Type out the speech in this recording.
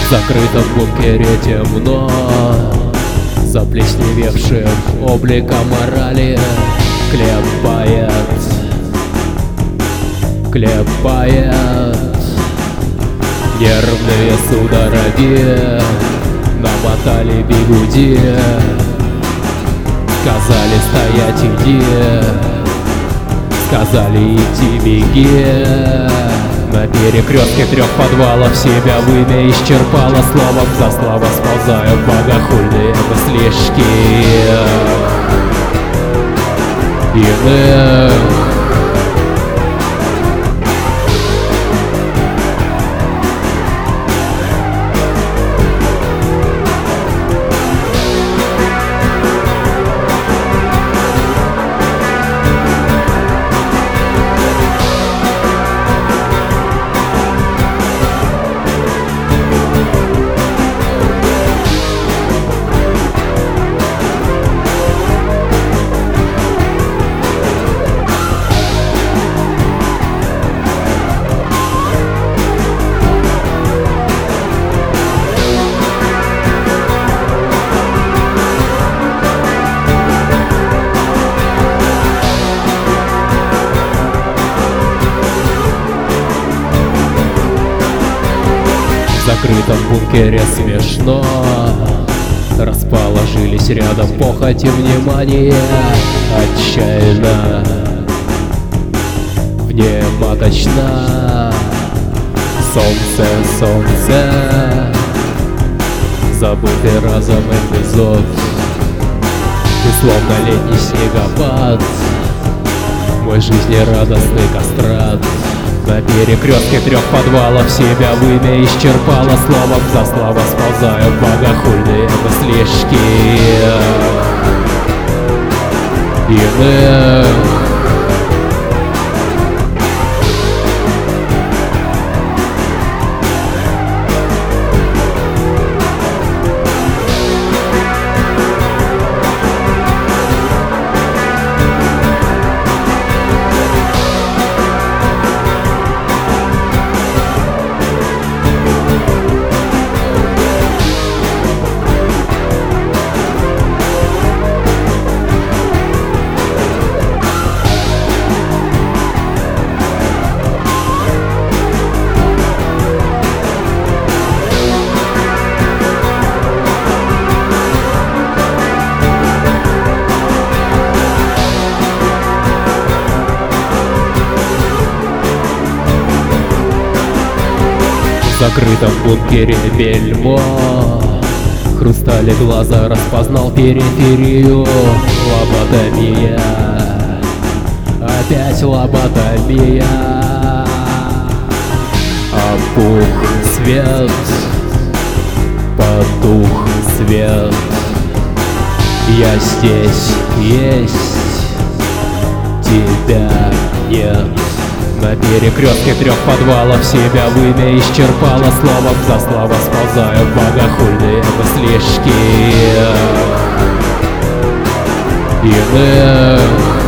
В закрытом бункере темно, заплесневевшим обликом морали клепает нервные судороги, намотали бигуди, сказали стоять иди, сказали идти беги. На перекрестке 3 подвалов себя вымя исчерпало, словом за слово сползают богохульные мыслишки иных. В закрытом бункере смешно, расположились рядом похоть и внимание, отчаянно, внематочно. Солнце, забытый разом эпизод. Ты словно летний снегопад, мой жизнерадостный кастрат. На перекрестке 3 подвалов себя вымя исчерпало, словом за слово сползают богохульные мыслишки иных. В закрытом бункере бельмо, хрустали глаза, распознал периферию. Лоботомия, опять лоботомия. Опух свет, потух свет. Я здесь есть, тебя нет. На перекрестке 3 подвалов себя вымя исчерпало, словом за слово сползают богохульные мыслишки иных.